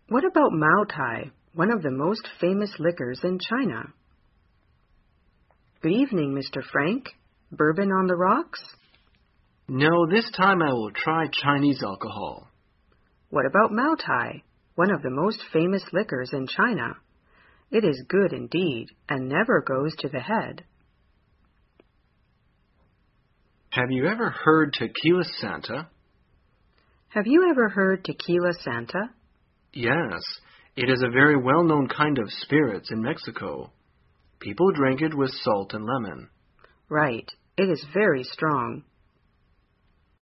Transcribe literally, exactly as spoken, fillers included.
What about Mao Tai, one of the most famous liquors in China? Good evening, Mister Frank. Bourbon on the rocks? No, this time I will try Chinese alcohol. What about Mao Tai, one of the most famous liquors in China? It is good indeed, and never goes to the head. Have you ever heard Tequila Santa? Have you ever heard Tequila Santa? Yes, it is a very well-known kind of spirits in Mexico. People drink it with salt and lemon. Right, it is very strong.